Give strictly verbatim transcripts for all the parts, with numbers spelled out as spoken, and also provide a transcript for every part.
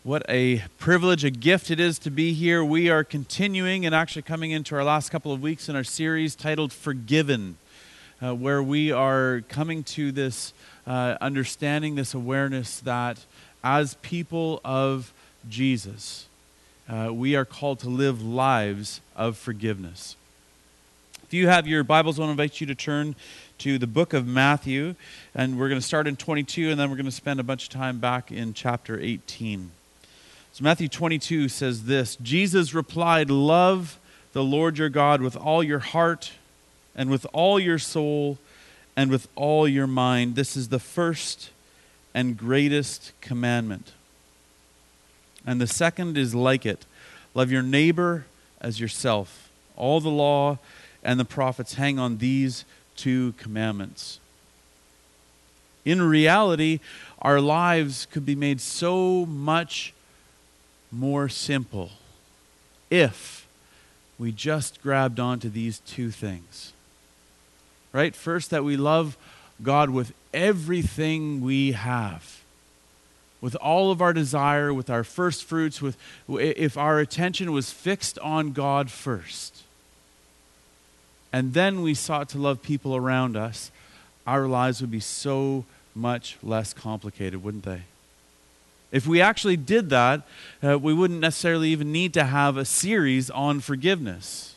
What a privilege, a gift it is to be here. We are continuing and actually coming into our last couple of weeks in our series titled Forgiven, uh, where we are coming to this uh, understanding, this awareness that as people of Jesus, uh, we are called to live lives of forgiveness. If you have your Bibles, I want to invite you to turn to the book of Matthew, and we're going to start in twenty-two, and then we're going to spend a bunch of time back in chapter eighteen. So Matthew twenty-two says this: Jesus replied, "Love the Lord your God with all your heart and with all your soul and with all your mind. This is the first and greatest commandment. And the second is like it. Love your neighbor as yourself. All the law and the prophets hang on these two commandments." In reality, our lives could be made so much more simple if we just grabbed onto these two things. Right? First, that we love God with everything we have, with all of our desire, with our first fruits, with if our attention was fixed on God first, and then we sought to love people around us, our lives would be so much less complicated, wouldn't they? If we actually did that, uh, we wouldn't necessarily even need to have a series on forgiveness.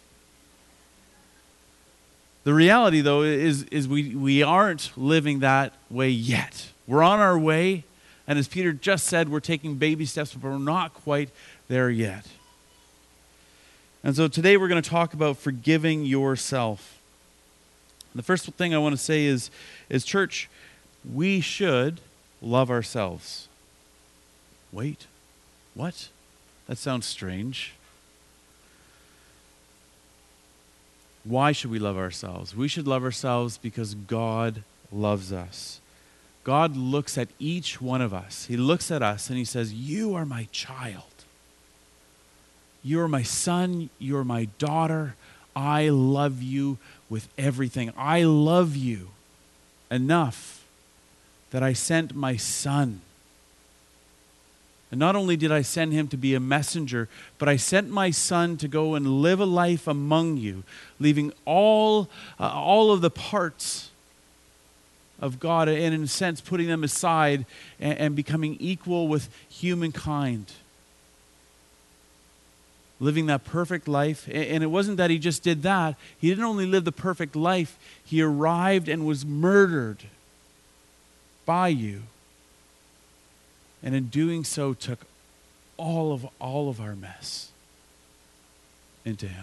The reality, though, is, is we, we aren't living that way yet. We're on our way, and as Peter just said, we're taking baby steps, but we're not quite there yet. And so today we're going to talk about forgiving yourself. The first thing I want to say is, is church, we should love ourselves. Wait, what? That sounds strange. Why should we love ourselves? We should love ourselves because God loves us. God looks at each one of us. He looks at us and he says, "You are my child. You are my son. You are my daughter. I love you with everything. I love you enough that I sent my son. And not only did I send him to be a messenger, but I sent my son to go and live a life among you, leaving all, uh, all of the parts of God and in a sense putting them aside and, and becoming equal with humankind. Living that perfect life. And it wasn't that he just did that. He didn't only live the perfect life, he arrived and was murdered by you. And in doing so, took all of all of our mess into him.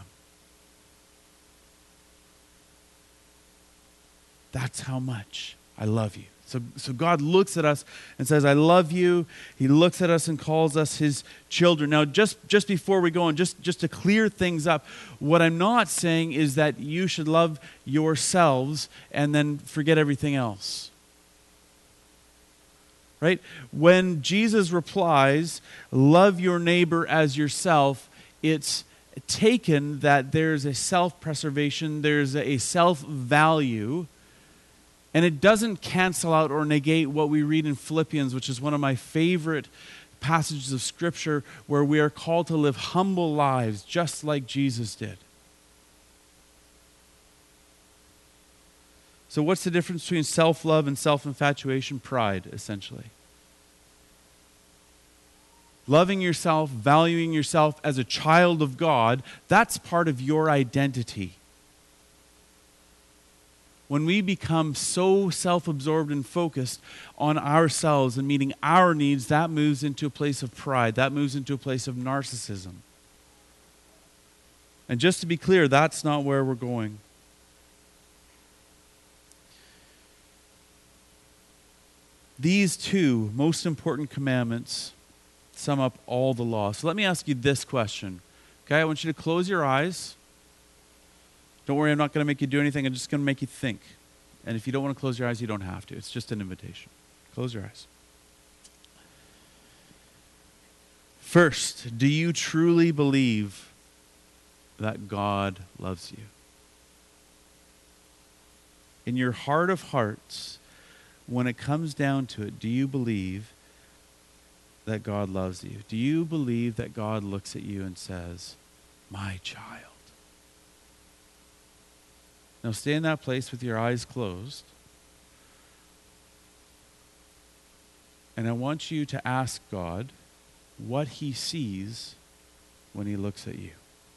That's how much I love you. So, so God looks at us and says, "I love you." He looks at us and calls us his children. Now, just, just before we go on, just, just to clear things up, what I'm not saying is that you should love yourselves and then forget everything else. Right? When Jesus replies, "Love your neighbor as yourself," it's taken that there's a self-preservation, there's a self-value, and it doesn't cancel out or negate what we read in Philippians, which is one of my favorite passages of Scripture, where we are called to live humble lives just like Jesus did. So what's the difference between self-love and self-infatuation? Pride, essentially. Loving yourself, valuing yourself as a child of God, that's part of your identity. When we become so self-absorbed and focused on ourselves and meeting our needs, that moves into a place of pride. That moves into a place of narcissism. And just to be clear, that's not where we're going. These two most important commandments sum up all the law. So let me ask you this question. Okay, I want you to close your eyes. Don't worry, I'm not going to make you do anything. I'm just going to make you think. And if you don't want to close your eyes, you don't have to. It's just an invitation. Close your eyes. First, do you truly believe that God loves you? In your heart of hearts, when it comes down to it, do you believe that God loves you? Do you believe that God looks at you and says, my child? Now stay in that place with your eyes closed. And I want you to ask God what he sees when he looks at you.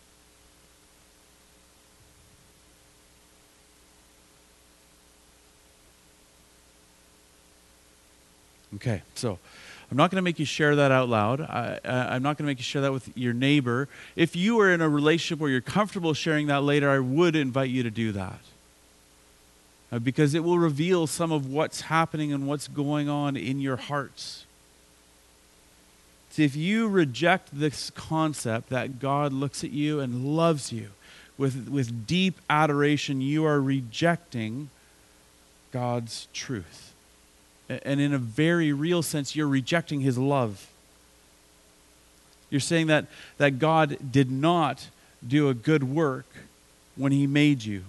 Okay, so I'm not going to make you share that out loud. I, I, I'm not going to make you share that with your neighbor. If you are in a relationship where you're comfortable sharing that later, I would invite you to do that. Uh, because it will reveal some of what's happening and what's going on in your hearts. See, if you reject this concept that God looks at you and loves you with, with deep adoration, you are rejecting God's truth. And in a very real sense, you're rejecting his love. You're saying that, that God did not do a good work when he made you.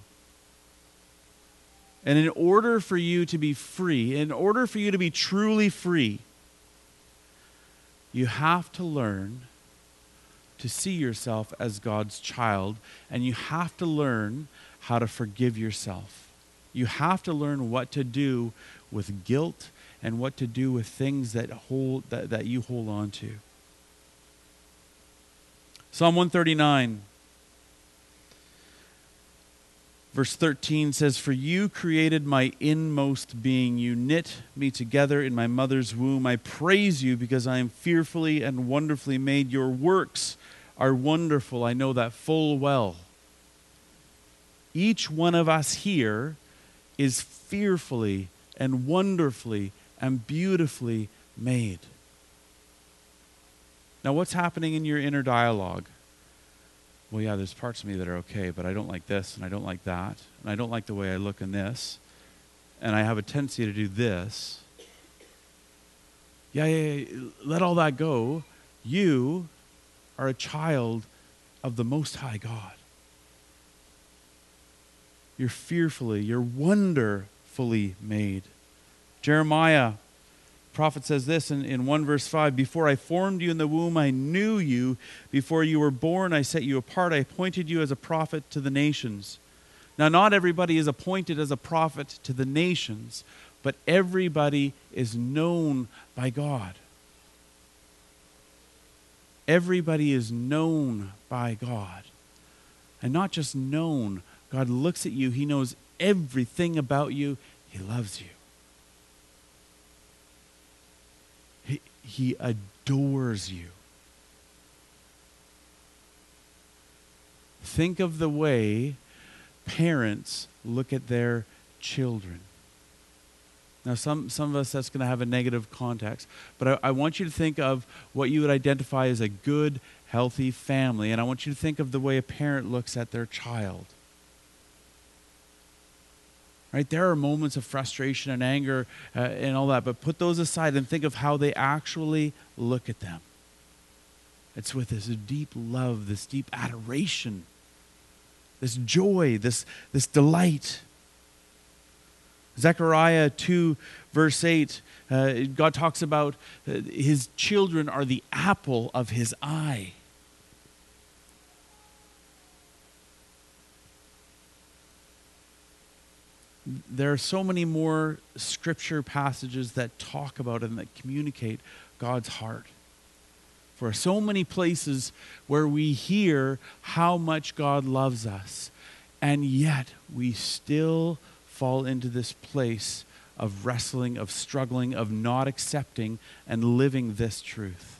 And in order for you to be free, in order for you to be truly free, you have to learn to see yourself as God's child, and you have to learn how to forgive yourself. You have to learn what to do with guilt and what to do with things that hold that, that you hold on to. Psalm one thirty-nine, verse thirteen says, "For you created my inmost being. You knit me together in my mother's womb. I praise you because I am fearfully and wonderfully made. Your works are wonderful. I know that full well." Each one of us here is fearfully and wonderfully and beautifully made. Now, what's happening in your inner dialogue? Well, yeah, there's parts of me that are okay, but I don't like this, and I don't like that, and I don't like the way I look in this, and I have a tendency to do this. Yeah, yeah, yeah, let all that go. You are a child of the Most High God. You're fearfully, you're wonderfully made. Jeremiah, prophet, says this in, in one verse five, "Before I formed you in the womb, I knew you. Before you were born, I set you apart. I appointed you as a prophet to the nations." Now, not everybody is appointed as a prophet to the nations, but everybody is known by God. Everybody is known by God. And not just known. God looks at you. He knows everything about you. He loves you. He, he adores you. Think of the way parents look at their children. Now, some, some of us, that's going to have a negative context. But I, I want you to think of what you would identify as a good, healthy family. And I want you to think of the way a parent looks at their child. Right? There are moments of frustration and anger uh, and all that, but put those aside and think of how they actually look at them. It's with this deep love, this deep adoration, this joy, this, this delight. Zechariah two, verse eight, uh, God talks about uh, his children are the apple of his eye. There are so many more scripture passages that talk about and that communicate God's heart. For so many places where we hear how much God loves us, and yet we still fall into this place of wrestling, of struggling, of not accepting and living this truth.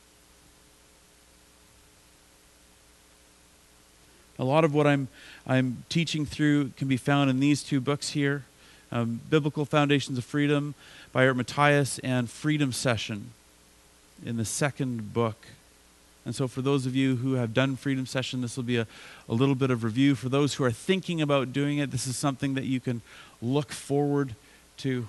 A lot of what I'm I'm teaching through can be found in these two books here, um, Biblical Foundations of Freedom by Art Matthias and Freedom Session in the second book. And so for those of you who have done Freedom Session, this will be a, a little bit of review. For those who are thinking about doing it, this is something that you can look forward to.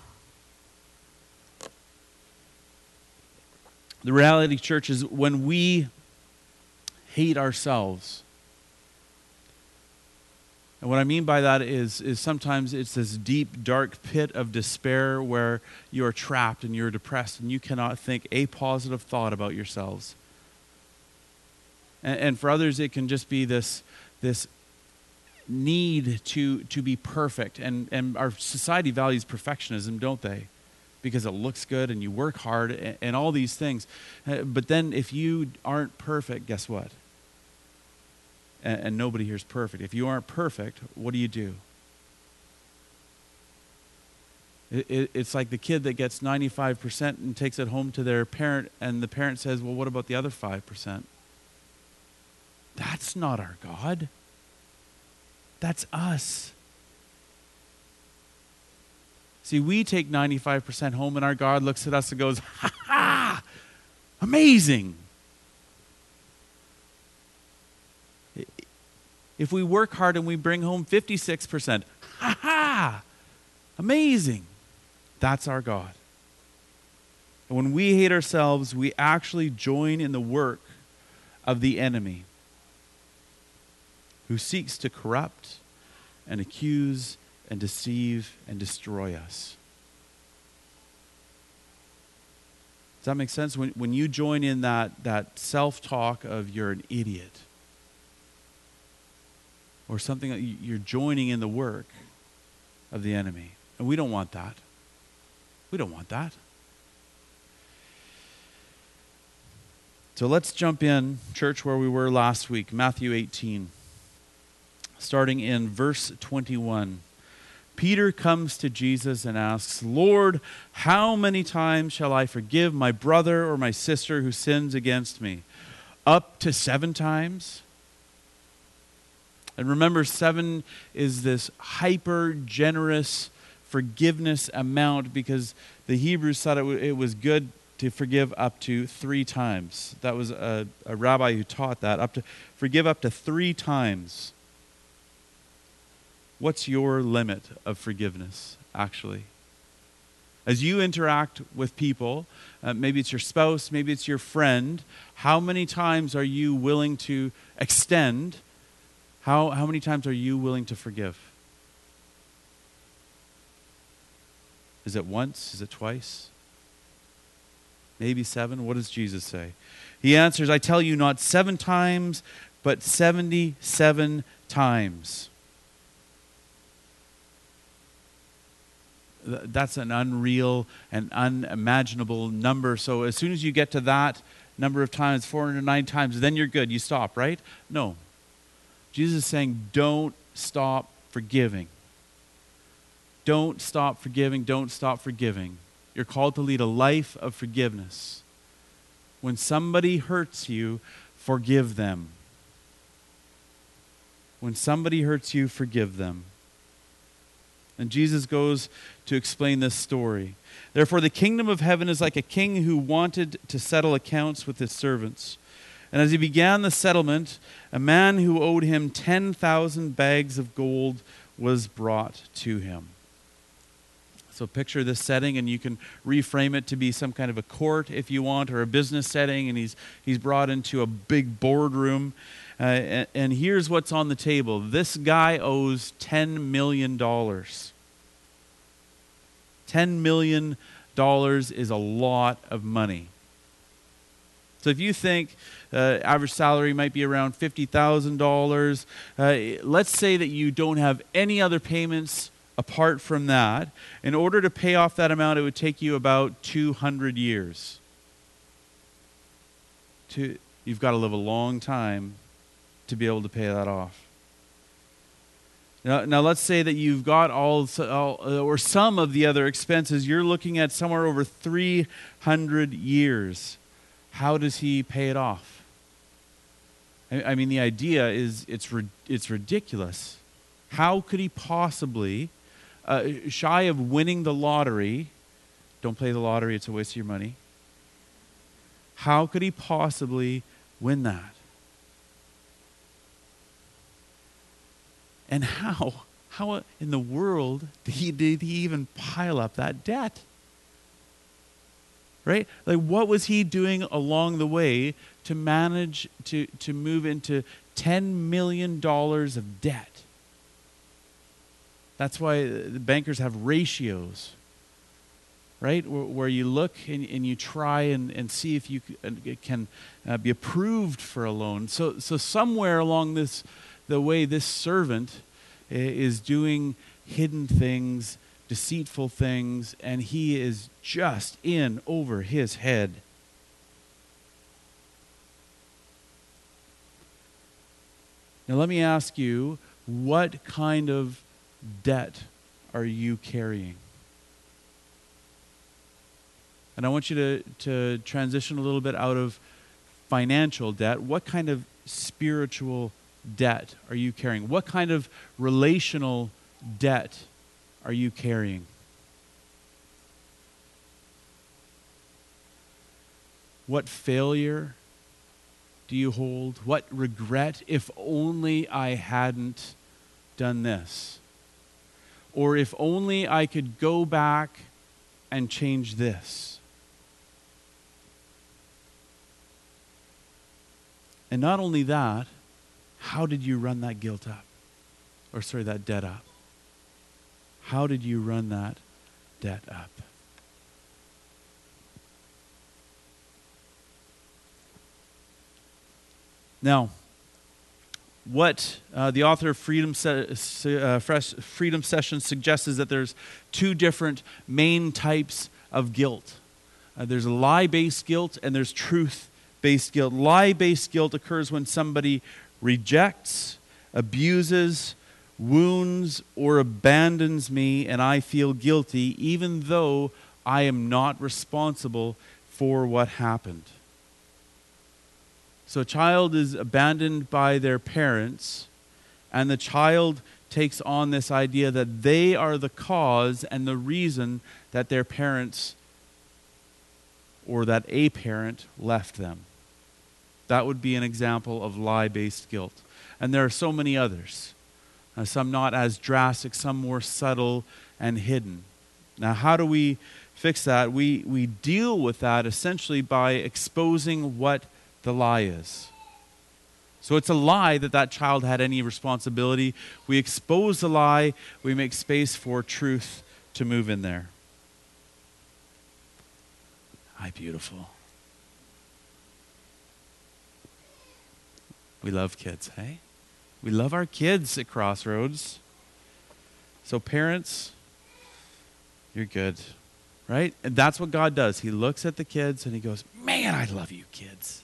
The reality, church, is when we hate ourselves, And what I mean by that is, is sometimes it's this deep, dark pit of despair where you are trapped and you're depressed and you cannot think a positive thought about yourselves. And, and for others, it can just be this, this need to, to be perfect. And, and our society values perfectionism, don't they? Because it looks good and you work hard and, and all these things. Uh, but then if you aren't perfect, guess what? And, and nobody here is perfect. If you aren't perfect, what do you do? It, it, it's like the kid that gets ninety-five percent and takes it home to their parent, and the parent says, well, what about the other five percent? That's not our God. That's us. See, we take ninety-five percent home, and our God looks at us and goes, ha ha, amazing. If we work hard and we bring home fifty-six percent, ha ha, amazing. That's our God. And when we hate ourselves, we actually join in the work of the enemy who seeks to corrupt and accuse and deceive and destroy us. Does that make sense? When, when you join in that, that self-talk of you're an idiot, or something, you're joining in the work of the enemy. And we don't want that. We don't want that. So let's jump in, church, where we were last week, Matthew eighteen. Starting in verse twenty-one. Peter comes to Jesus and asks, Lord, how many times shall I forgive my brother or my sister who sins against me? Up to seven times? And remember, seven is this hyper-generous forgiveness amount because the Hebrews thought it, w- it was good to forgive up to three times. That was a, a rabbi who taught that. Up to forgive up to three times. What's your limit of forgiveness, actually? As you interact with people, uh, maybe it's your spouse, maybe it's your friend, how many times are you willing to extend? How, how many times are you willing to forgive? Is it once? Is it twice? Maybe seven? What does Jesus say? He answers, I tell you, not seven times, but seventy-seven times. That's an unreal and unimaginable number. So as soon as you get to that number of times, four hundred nine times, then you're good. You stop, right? No. Jesus is saying, don't stop forgiving. Don't stop forgiving. Don't stop forgiving. You're called to lead a life of forgiveness. When somebody hurts you, forgive them. When somebody hurts you, forgive them. And Jesus goes to explain this story. Therefore, the kingdom of heaven is like a king who wanted to settle accounts with his servants. And as he began the settlement, a man who owed him ten thousand bags of gold was brought to him. So picture this setting, and you can reframe it to be some kind of a court if you want, or a business setting, and he's he's brought into a big boardroom. Uh, and, and here's what's on the table. This guy owes ten million dollars. ten million dollars is a lot of money. So if you think uh, average salary might be around fifty thousand dollars, uh, let's say that you don't have any other payments apart from that. In order to pay off that amount, it would take you about two hundred years. To, you've got to live a long time to be able to pay that off. Now, now let's say that you've got all, all or some of the other expenses. You're looking at somewhere over three hundred years. How does he pay it off? I, I mean, the idea is it's it's ridiculous. How could he possibly, uh, shy of winning the lottery, don't play the lottery, it's a waste of your money. How could he possibly win that? And how, how in the world did he, did he even pile up that debt? Right? Like, what was he doing along the way to manage to, to move into ten million dollars of debt? That's why the bankers have ratios, right? Where, where you look and, and you try and, and see if you c- can uh, be approved for a loan. So, so somewhere along this, the way this servant i- is doing hidden things, deceitful things, and he is just in over his head. Now let me ask you, what kind of debt are you carrying? And I want you to, to transition a little bit out of financial debt. What kind of spiritual debt are you carrying? What kind of relational debt are you carrying? What failure do you hold? What regret? If only I hadn't done this. Or if only I could go back and change this. And not only that, how did you run that guilt up? Or sorry, that debt up? How did you run that debt up? Now, what uh, the author of Freedom, Se- uh, Freedom Sessions suggests is that there's two different main types of guilt. Uh, there's lie-based guilt and there's truth-based guilt. Lie-based guilt occurs when somebody rejects, abuses, wounds, or abandons me, and I feel guilty even though I am not responsible for what happened. So a child is abandoned by their parents, and the child takes on this idea that they are the cause and the reason that their parents or that a parent left them. That would be an example of lie-based guilt. And there are so many others. Uh, some not as drastic, some more subtle and hidden. Now, how do we fix that? We, we deal with that essentially by exposing what the lie is. So it's a lie that that child had any responsibility. We expose the lie. We make space for truth to move in there. Hi, beautiful. We love kids, hey? We love our kids at Crossroads. So parents, you're good, right? And that's what God does. He looks at the kids and he goes, man, I love you kids.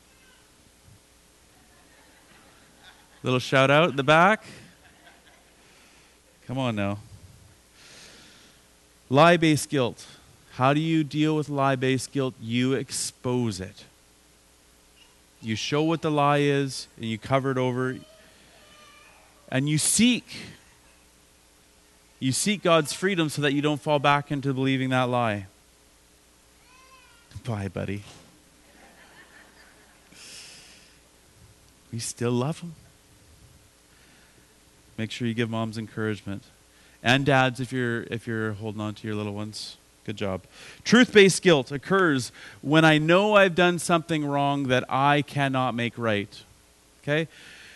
Little shout out in the back. Come on now. Lie-based guilt. How do you deal with lie-based guilt? You expose it. You show what the lie is, and you cover it over. And you seek. You seek God's freedom so that you don't fall back into believing that lie. Bye, buddy. We still love him. Make sure you give moms encouragement. And dads, if you're if you're holding on to your little ones. Good job. Truth-based guilt occurs when I know I've done something wrong that I cannot make right. Okay?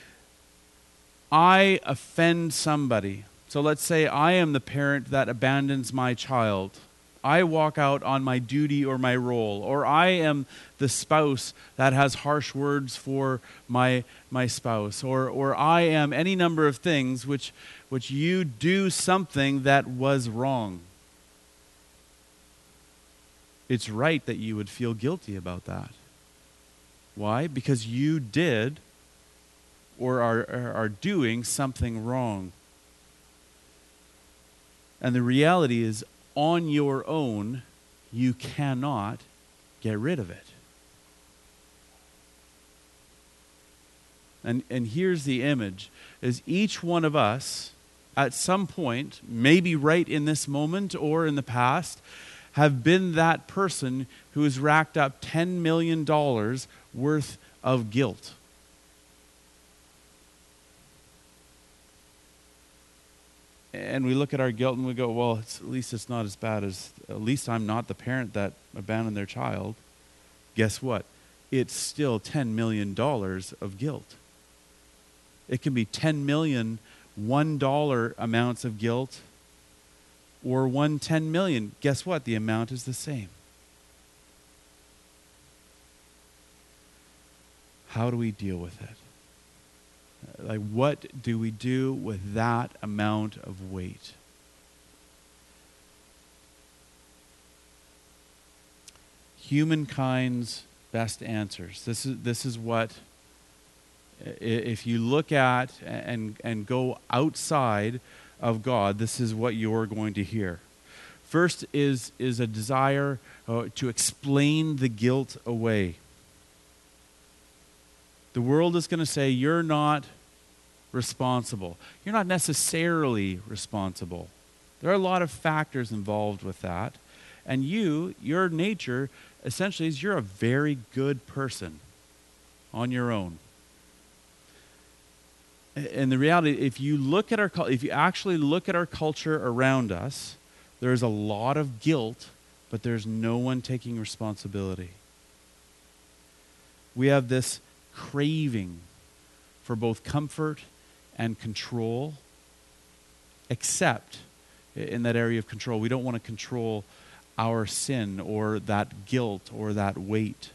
I offend somebody. So let's say I am the parent that abandons my child. I walk out on my duty or my role, or I am the spouse that has harsh words for my my spouse, or or I am any number of things which which you do something that was wrong. It's right that you would feel guilty about that. Why? Because you did or are are, are doing something wrong. And the reality is, on your own, you cannot get rid of it. And and here's the image, is each one of us, at some point, maybe right in this moment or in the past, have been that person who has racked up ten million dollars worth of guilt. And we look at our guilt and we go, well, it's, at least it's not as bad as, at least I'm not the parent that abandoned their child. Guess what? It's still ten million dollars of guilt. It can be ten million dollars one dollar amounts of guilt or one ten million, guess what? The amount is the same. How do we deal with it? Like, what do we do with that amount of weight? Humankind's best answers. This is this is what, if you look at and and go outside of God, this is what you're going to hear. First is is a desire uh, to explain the guilt away. The world is going to say, you're not responsible. You're not necessarily responsible. There are a lot of factors involved with that. And you, your nature, essentially is you're a very good person on your own. And the reality, if you look at our, if you actually look at our culture around us, there's a lot of guilt, but there's no one taking responsibility. We have this craving for both comfort and control, except in that area of control. We don't want to control our sin or that guilt or that weight.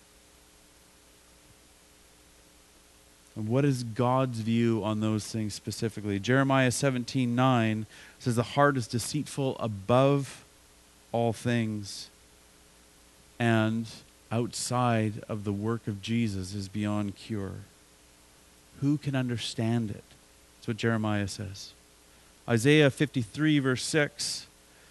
And what is God's view on those things specifically? Jeremiah seventeen nine says, the heart is deceitful above all things, and outside of the work of Jesus is beyond cure. Who can understand it? That's what Jeremiah says. Isaiah fifty-three verse six.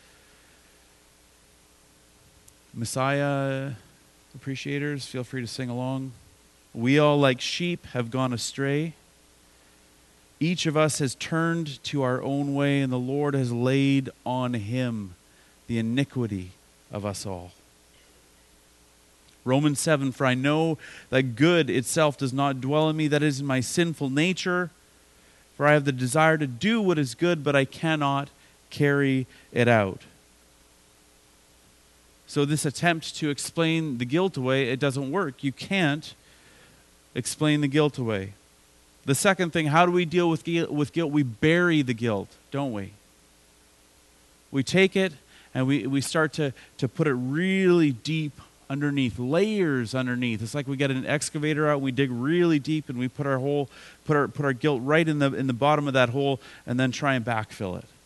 Messiah appreciators, feel free to sing along. We all like sheep have gone astray. Each of us has turned to our own way, and the Lord has laid on him the iniquity of us all. Romans seven, for I know that good itself does not dwell in me, that is in my sinful nature. For I have the desire to do what is good, but I cannot carry it out. So this attempt to explain the guilt away, it doesn't work. You can't explain the guilt away. The second thing, how do we deal with guilt? With guilt? We bury the guilt, don't we? We take it and we, we start to, to put it really deep underneath, layers underneath. It's like we get an excavator out, we dig really deep, and we put our whole, put our put our guilt right in the in the bottom of that hole, and then try and backfill it.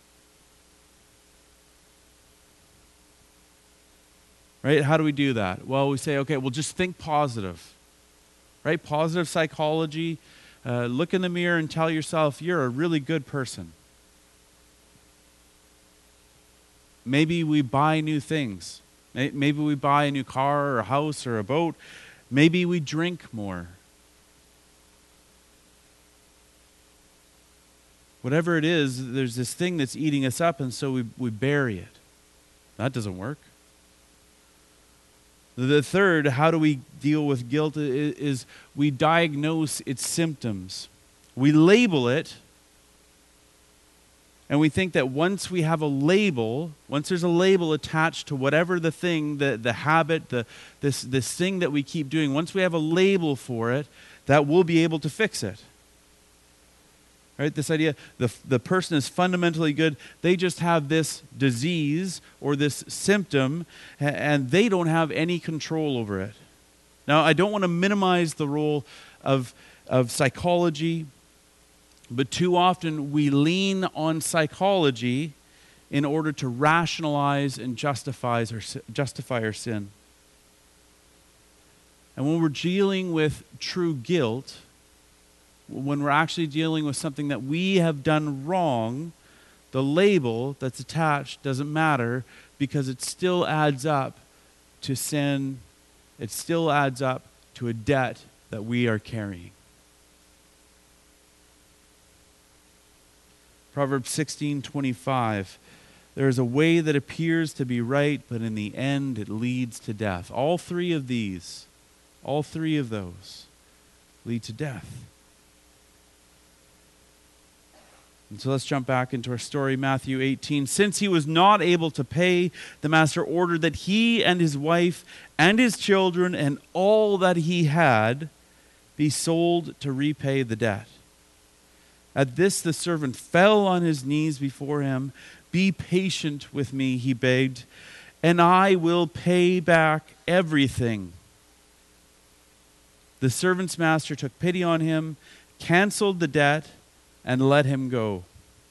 Right? How do we do that? Well, we say, okay, well, just think positive. Right? Positive psychology. Uh, look in the mirror and tell yourself you're a really good person. Maybe we buy new things. Maybe we buy a new car or a house or a boat. Maybe we drink more. Whatever it is, there's this thing that's eating us up, and so we, we bury it. That doesn't work. The third, how do we deal with guilt, is we diagnose its symptoms. We label it, and we think that once we have a label, once there's a label attached to whatever the thing, the, the habit, the this this thing that we keep doing, once we have a label for it, that we'll be able to fix it. Right? This idea, the, the person is fundamentally good, they just have this disease or this symptom, and they don't have any control over it. Now, I don't want to minimize the role of, of psychology, but too often we lean on psychology in order to rationalize and justify our, justify our sin. And when we're dealing with true guilt, when we're actually dealing with something that we have done wrong, the label that's attached doesn't matter, because it still adds up to sin. It still adds up to a debt that we are carrying. Proverbs sixteen twenty-five. There is a way that appears to be right, but in the end it leads to death. All three of these, all three of those lead to death. And so let's jump back into our story, Matthew eighteen. Since he was not able to pay, the master ordered that he and his wife and his children and all that he had be sold to repay the debt. At this the servant fell on his knees before him. Be patient with me, he begged, and I will pay back everything. The servant's master took pity on him, canceled the debt, and let him go.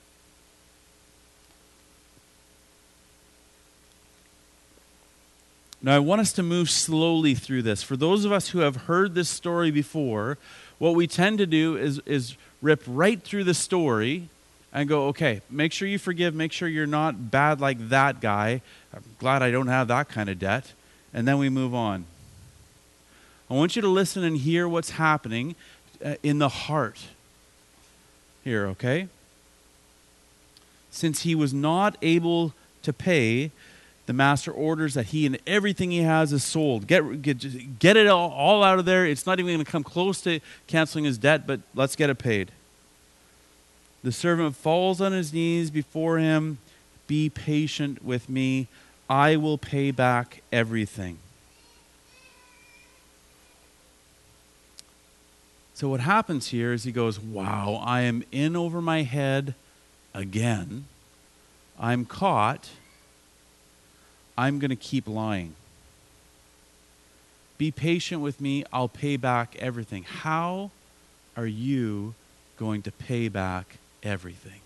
Now, I want us to move slowly through this. For those of us who have heard this story before, what we tend to do is, is rip right through the story and go, okay, make sure you forgive, make sure you're not bad like that guy. I'm glad I don't have that kind of debt. And then we move on. I want you to listen and hear what's happening uh, in the heart here, okay? Since he was not able to pay, the master orders that he and everything he has is sold. Get, get, get it all, all out of there. It's not even going to come close to canceling his debt, but let's get it paid. The servant falls on his knees before him. Be patient with me. I will pay back everything. So what happens here is he goes, wow, I am in over my head again. I'm caught. I'm going to keep lying. Be patient with me. I'll pay back everything. How are you going to pay back everything?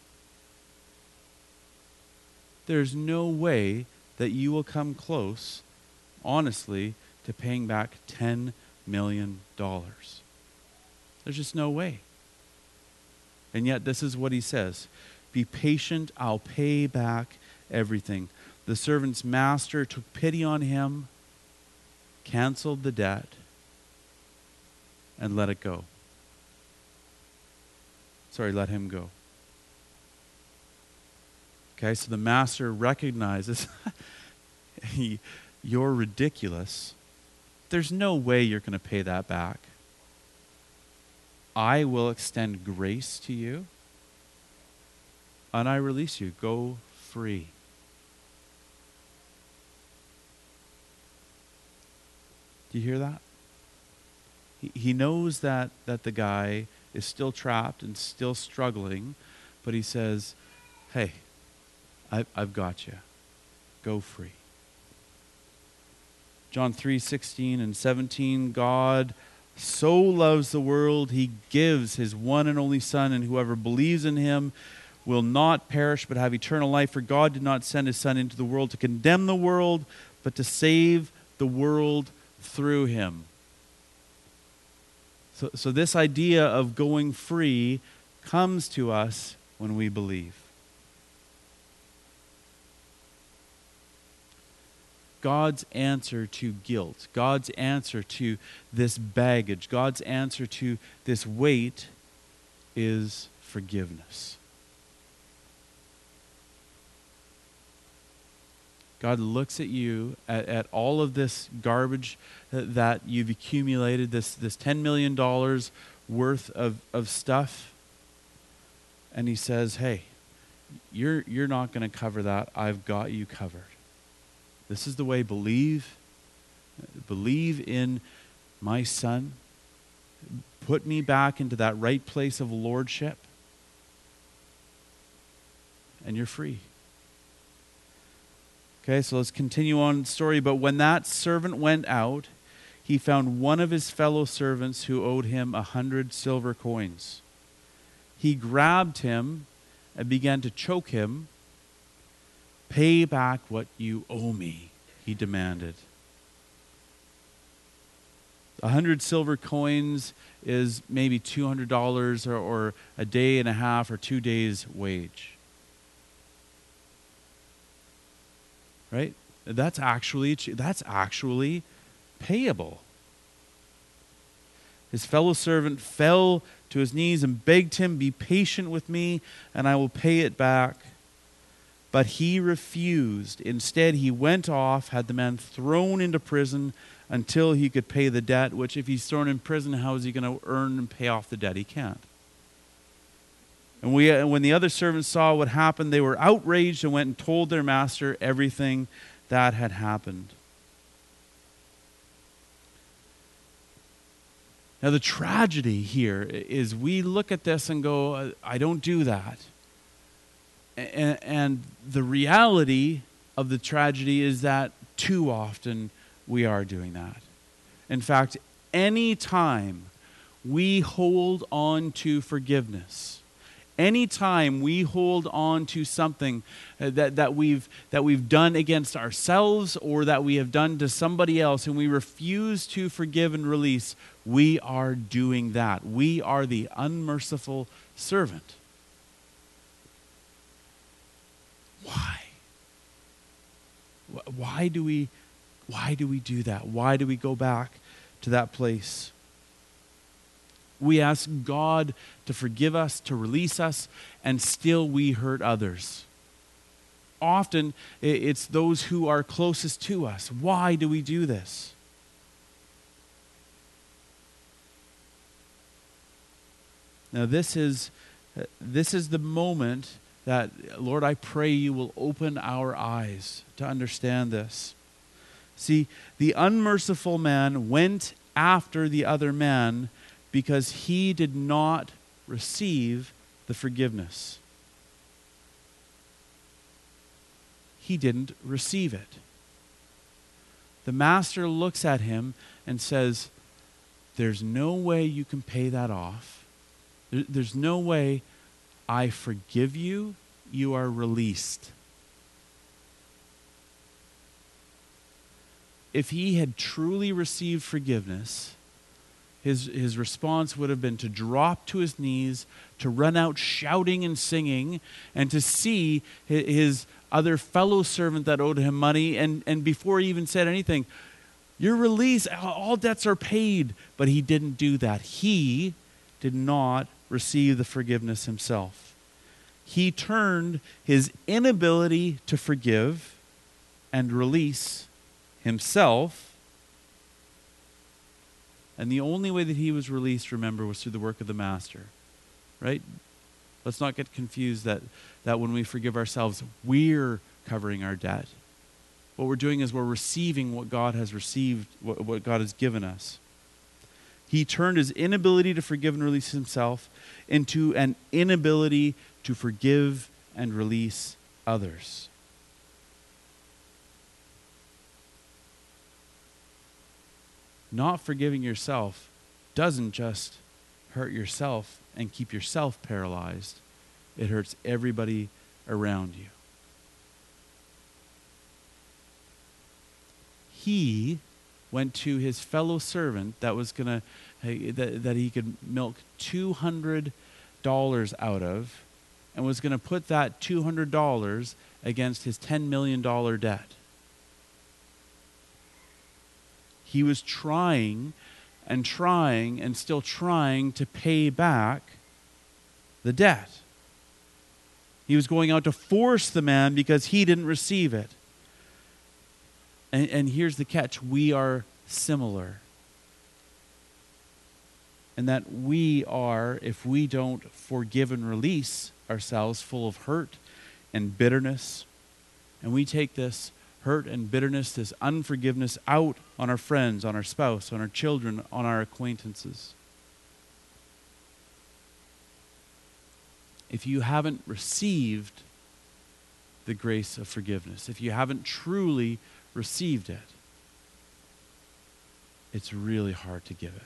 There's no way that you will come close, honestly, to paying back ten million dollars. There's just no way. And yet this is what he says. Be patient, I'll pay back everything. The servant's master took pity on him, canceled the debt, and let it go. Sorry, let him go. Okay, so the master recognizes, you're ridiculous. There's no way you're going to pay that back. I will extend grace to you, and I release you. Go free. Do you hear that? He, he knows that, that the guy is still trapped and still struggling, but he says, hey, I, I've got you. Go free. John three sixteen and seventeen, God so loves the world, he gives his one and only Son, and whoever believes in him will not perish but have eternal life. For God did not send his Son into the world to condemn the world, but to save the world through him. So, so this idea of going free comes to us when we believe. God's answer to guilt, God's answer to this baggage, God's answer to this weight is forgiveness. God looks at you, at, at all of this garbage that you've accumulated, this, this ten million dollars worth of, of stuff, and he says, hey, you're, you're not going to cover that. I've got you covered. This is the way. Believe. Believe in my Son. Put me back into that right place of lordship. And you're free. Okay, so let's continue on the story. But when that servant went out, he found one of his fellow servants who owed him a hundred silver coins. He grabbed him and began to choke him. Pay back what you owe me, he demanded. A hundred silver coins is maybe two hundred dollars or, or a day and a half or two days' wage. Right? That's actually, that's actually payable. His fellow servant fell to his knees and begged him, be patient with me and I will pay it back. But he refused. Instead, he went off, had the man thrown into prison until he could pay the debt, which if he's thrown in prison, how is he going to earn and pay off the debt? He can't. And we, when the other servants saw what happened, they were outraged and went and told their master everything that had happened. Now, the tragedy here is we look at this and go, I don't do that. And, and the reality of the tragedy is that too often we are doing that. In fact, any time we hold on to forgiveness, anytime we hold on to something that, that, we've, that we've done against ourselves or that we have done to somebody else and we refuse to forgive and release, we are doing that. We are the unmerciful servant. Why? Why do we, why do we do that? Why do we go back to that place? We ask God to forgive us, to release us, and still we hurt others. Often, it's those who are closest to us. Why do we do this? Now, this is, this is the moment that, Lord, I pray you will open our eyes to understand this. See, the unmerciful man went after the other man because he did not receive the forgiveness. He didn't receive it. The master looks at him and says, there's no way you can pay that off. There's no way. I forgive you, you are released. If he had truly received forgiveness, his, his response would have been to drop to his knees, to run out shouting and singing, and to see his other fellow servant that owed him money, and, and before he even said anything, you're released, all debts are paid. But he didn't do that. He did not receive the forgiveness himself. He turned his inability to forgive and release himself, and the only way that he was released, remember, was through the work of the master, right? Let's not get confused that, that when we forgive ourselves, we're covering our debt. What we're doing is we're receiving what God has received, what, what God has given us. He turned his inability to forgive and release himself into an inability to forgive and release others. Not forgiving yourself doesn't just hurt yourself and keep yourself paralyzed. It hurts everybody around you. He went to his fellow servant that was going to that, that he could milk two hundred dollars out of, and was going to put that two hundred dollars against his ten million dollars debt. He was trying and trying and still trying to pay back the debt. He was going out to force the man because he didn't receive it. And, and here's the catch. We are similar. And that we are, if we don't forgive and release ourselves, full of hurt and bitterness, and we take this hurt and bitterness, this unforgiveness out on our friends, on our spouse, on our children, on our acquaintances. If you haven't received the grace of forgiveness, if you haven't truly received it, it's really hard to give it.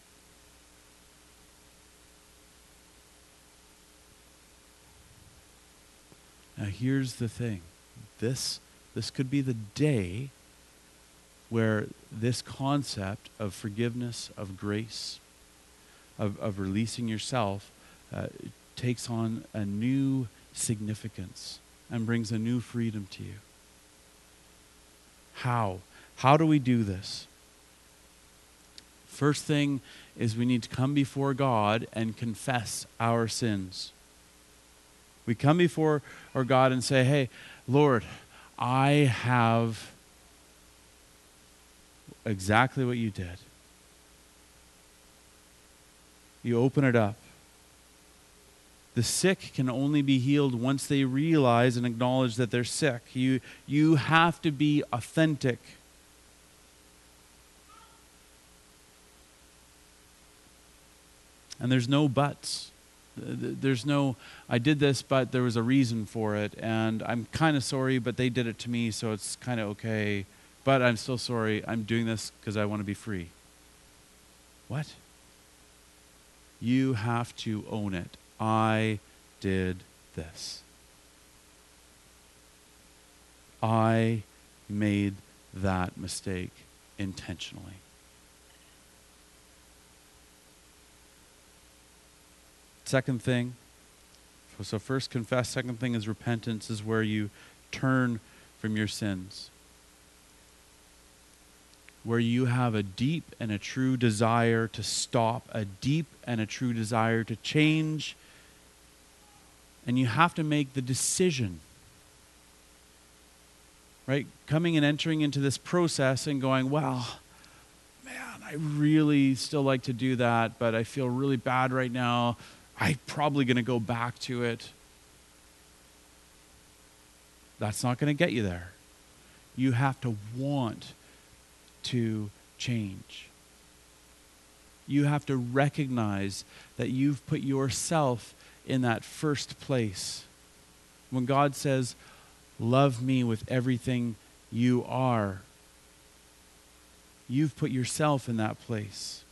Now here's the thing. This, this could be the day where this concept of forgiveness, of grace, of, of releasing yourself uh, takes on a new significance and brings a new freedom to you. How? How do we do this? First thing is we need to come before God and confess our sins. We come before our God and say, hey, Lord, I have exactly what you did. You open it up. The sick can only be healed once they realize and acknowledge that they're sick. You, you have to be authentic. And there's no buts. There's no, I did this, but there was a reason for it. And I'm kind of sorry, but they did it to me, so it's kind of okay. But I'm still sorry. I'm doing this because I want to be free. What? You have to own it. I did this. I made that mistake intentionally. Second thing, so first confess. Second thing is repentance, is where you turn from your sins. Where you have a deep and a true desire to stop, a deep and a true desire to change. And you have to make the decision. Right? Coming and entering into this process and going, well, man, I really still like to do that, but I feel really bad right now. I'm probably going to go back to it. That's not going to get you there. You have to want to change. You have to recognize that you've put yourself in that first place. When God says, love me with everything you are, you've put yourself in that place.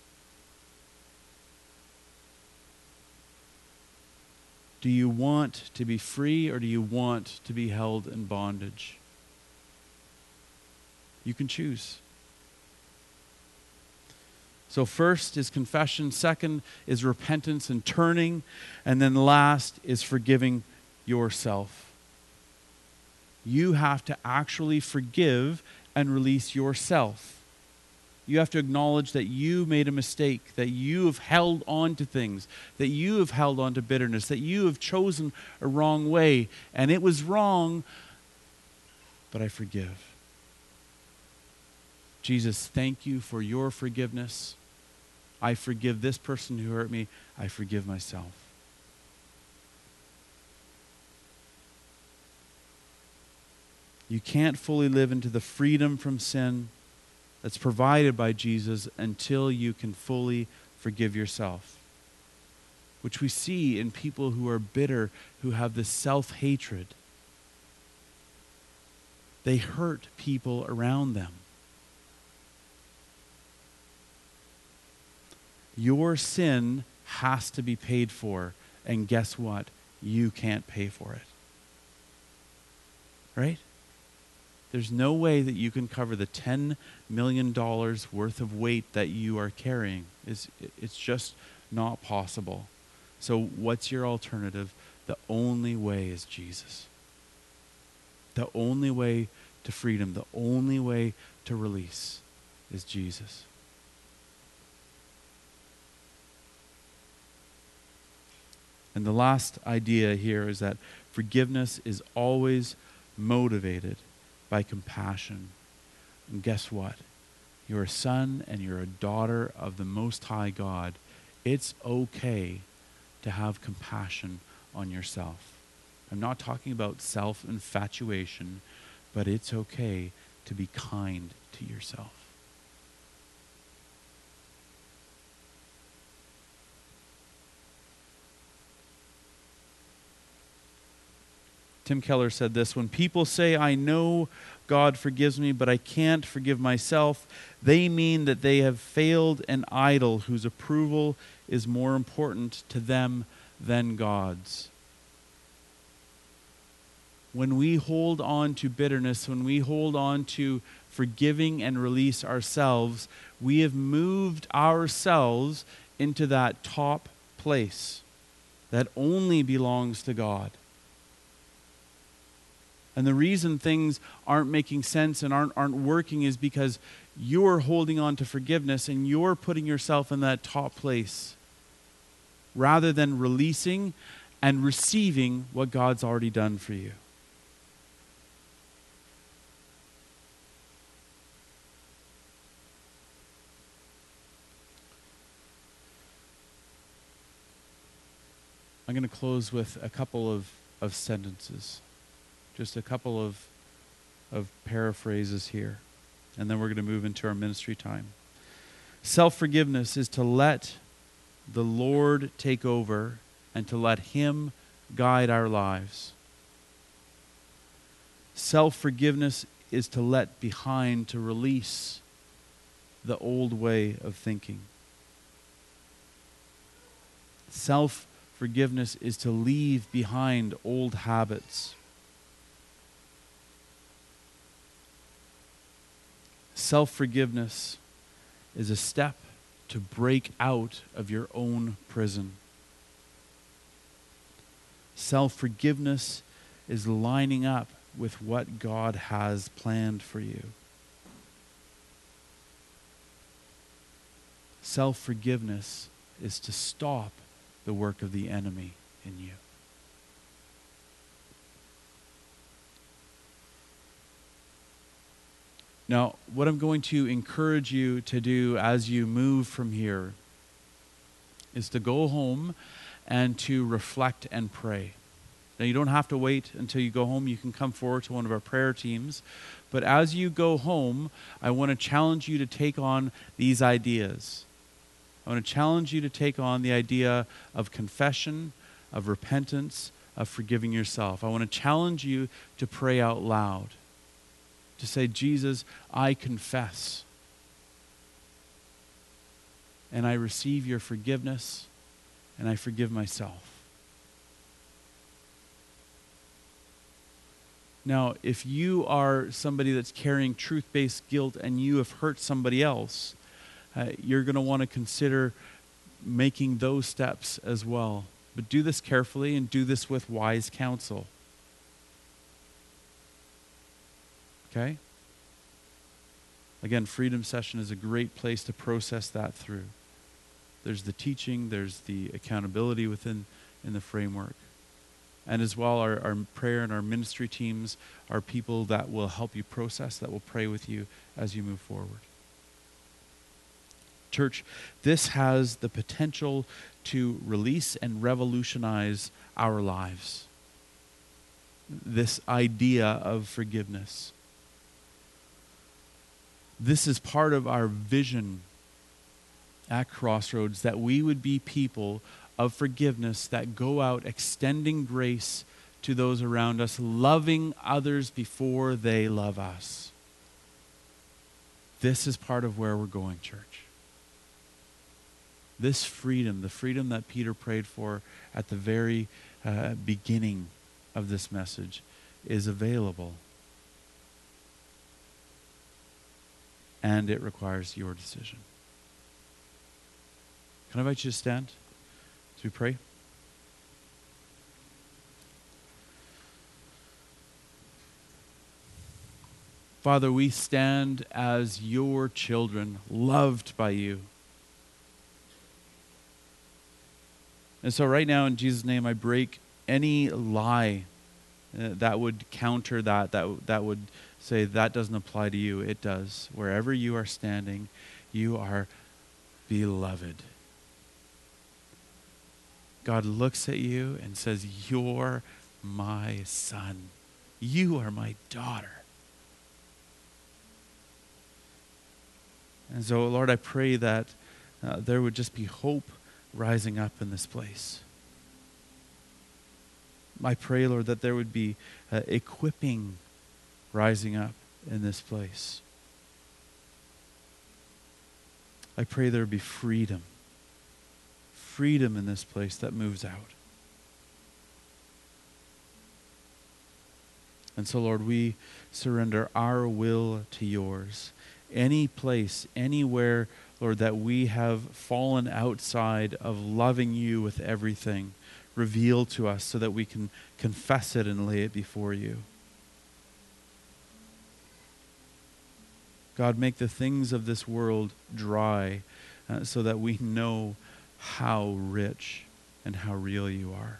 Do you want to be free, or do you want to be held in bondage? You can choose. So first is confession, second is repentance and turning, and then last is forgiving yourself. You have to actually forgive and release yourself. You have to acknowledge that you made a mistake, that you have held on to things, that you have held on to bitterness, that you have chosen a wrong way, and it was wrong, but I forgive. Jesus, thank you for your forgiveness. I forgive this person who hurt me. I forgive myself. You can't fully live into the freedom from sin that's provided by Jesus until you can fully forgive yourself, which we see in people who are bitter, who have this self-hatred. They hurt people around them. Your sin has to be paid for, and guess what? You can't pay for it. Right? There's no way that you can cover the ten million dollars worth of weight that you are carrying. It's, it's just not possible. So what's your alternative? The only way is Jesus. The only way to freedom, the only way to release is Jesus. And the last idea here is that forgiveness is always motivated by compassion. And guess what? You're a son and you're a daughter of the Most High God. It's okay to have compassion on yourself. I'm not talking about self-infatuation, but it's okay to be kind to yourself. Tim Keller said this: when people say, I know God forgives me, but I can't forgive myself, they mean that they have failed an idol whose approval is more important to them than God's. When we hold on to bitterness, when we hold on to forgiving and release ourselves, we have moved ourselves into that top place that only belongs to God. And the reason things aren't making sense and aren't, aren't working is because you're holding on to forgiveness and you're putting yourself in that top place rather than releasing and receiving what God's already done for you. I'm going to close with a couple of, of sentences. Just a couple of, of paraphrases here. And then we're going to move into our ministry time. Self-forgiveness is to let the Lord take over and to let Him guide our lives. Self-forgiveness is to let behind, to release the old way of thinking. Self-forgiveness is to leave behind old habits. Self-forgiveness is a step to break out of your own prison. Self-forgiveness is lining up with what God has planned for you. Self-forgiveness is to stop the work of the enemy in you. Now, what I'm going to encourage you to do as you move from here is to go home and to reflect and pray. Now, you don't have to wait until you go home. You can come forward to one of our prayer teams. But as you go home, I want to challenge you to take on these ideas. I want to challenge you to take on the idea of confession, of repentance, of forgiving yourself. I want to challenge you to pray out loud, to say, Jesus, I confess, and I receive your forgiveness, and I forgive myself. Now, if you are somebody that's carrying truth-based guilt and you have hurt somebody else, uh, you're going to want to consider making those steps as well. But do this carefully and do this with wise counsel. Okay? Again, Freedom Session is a great place to process that through. There's the teaching, there's the accountability within in the framework. And as well, our, our prayer and our ministry teams are people that will help you process, that will pray with you as you move forward. Church, this has the potential to release and revolutionize our lives. This idea of forgiveness. This is part of our vision at Crossroads, that we would be people of forgiveness that go out extending grace to those around us, loving others before they love us. This is part of where we're going, church. This freedom, the freedom that Peter prayed for at the very uh, beginning of this message, is available. And it requires your decision. Can I invite you to stand as we pray? Father, we stand as your children, loved by you. And so right now, in Jesus' name, I break any lie uh, that would counter that, that, that would say that doesn't apply to you. It does. Wherever you are standing, you are beloved. God looks at you and says, you're my son. You are my daughter. And so, Lord, I pray that uh, there would just be hope rising up in this place. I pray, Lord, that there would be uh, equipping rising up in this place. I pray there would be freedom. Freedom in this place that moves out. And so, Lord, we surrender our will to yours. Any place, anywhere, Lord, that we have fallen outside of loving you with everything, reveal to us so that we can confess it and lay it before you. God, make the things of this world dry uh, so that we know how rich and how real you are.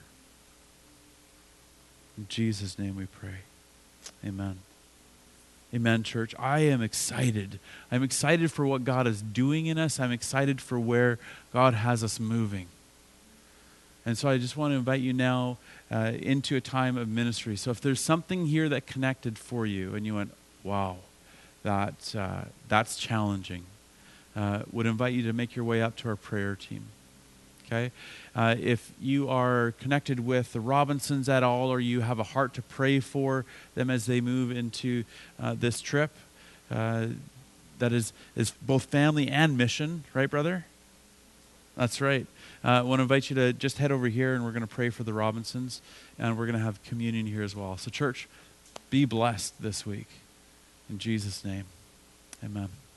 In Jesus' name we pray. Amen. Amen, church. I am excited. I'm excited for what God is doing in us. I'm excited for where God has us moving. And so I just want to invite you now uh, into a time of ministry. So if there's something here that connected for you and you went, wow, that uh, that's challenging, uh, would invite you to make your way up to our prayer team. Okay? Uh, if you are connected with the Robinsons at all, or you have a heart to pray for them as they move into uh, this trip, uh, that is, is both family and mission, right, brother? That's right. Uh, I want to invite you to just head over here, and we're going to pray for the Robinsons, and we're going to have communion here as well. So church, be blessed this week. In Jesus' name, amen.